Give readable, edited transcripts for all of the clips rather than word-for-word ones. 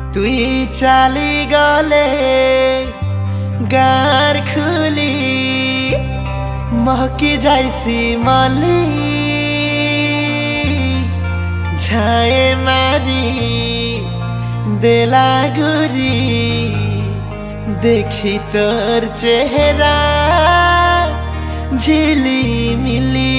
তুই চালি গলে গার খুলি महकी जाइसी मली झाए मारी देला गुरी देखी तोर चेहरा झिली मिली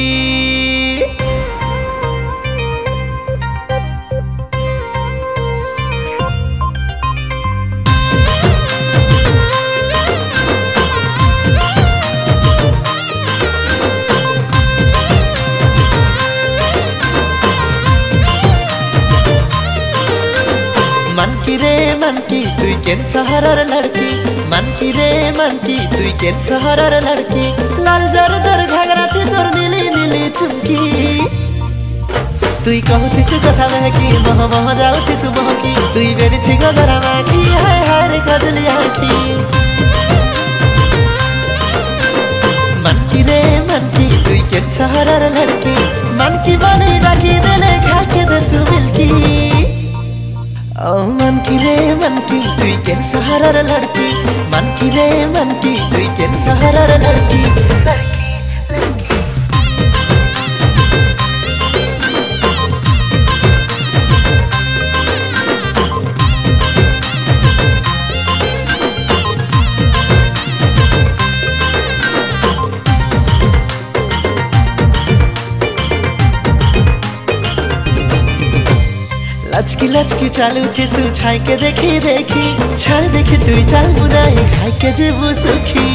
मन की रे मन की तुई केन सहरर लड़की मन की रे मन की तुई केन सहरर लड़की लाल जर जर घाघराती तोर नीली नीली चुमकी तुई कहती से कथा महकी मह मह जाऊती सुबह की तुई बेरी थी गजरा माकी हाय हाय रे कजली आँखी मन की रे मन की तुई केन सहरर लड़की मन की बाली राखी देले खा के दसु मिलकी मन की रे मन की तुई केन सहरर लड़की मन की रे मन की तुई केन सहरर लड़की लचकी लचकी चालू थिसु छाई के देखी देखी छाई देखी तुई चाल बुनाई खाई के जेबू सुखी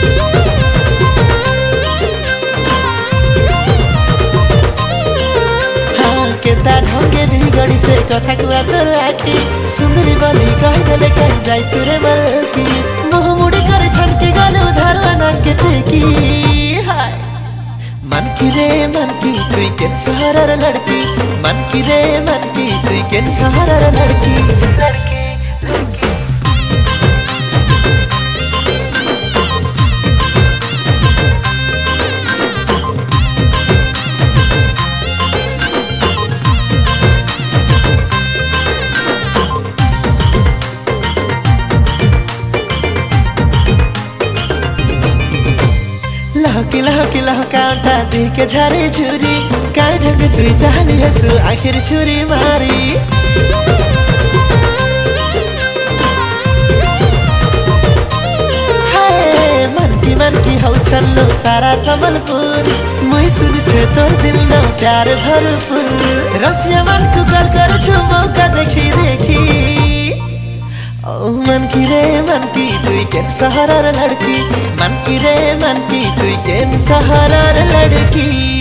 हाँ केता ढंगे भी गड़ी छे कथा कुआ तोर आखी सुंदरी बली कहि देले कहि जाई सुरे मलकी मुह मुड़ी करे छनके गलु धरवा नाके टेकी हाय मन की रे मन की तुई केन सहरर लड़की मन की रे मन की तुई केन सहरर लड़की लहकी लहकी लहकाउंटा दी के झारी छुरी काय ढंग तुई चाहली हसु आखिर छुरी मारी हाय मन की हौ छल्लो सारा संबलपुर मैं सुन छे तोर दिल न प्यार भरपुर रसिया मन को कल कर छु मौका देखी देखी ओ मन की रे मन की तुई केन सहरर लड़की मन की रे मन की तुई केन सहरर लड़की।